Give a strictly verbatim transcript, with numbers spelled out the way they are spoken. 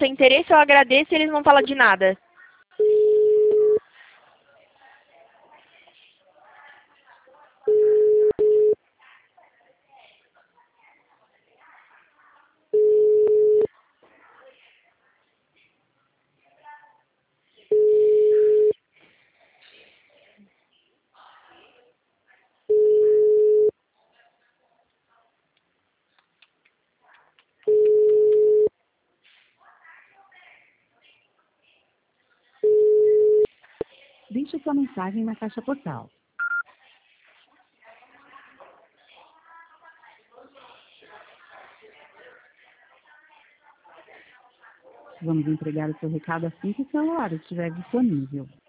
tem interesse, eu agradeço e eles não falam de nada. Deixe sua mensagem na caixa postal. Vamos entregar o seu recado assim que o celular estiver disponível.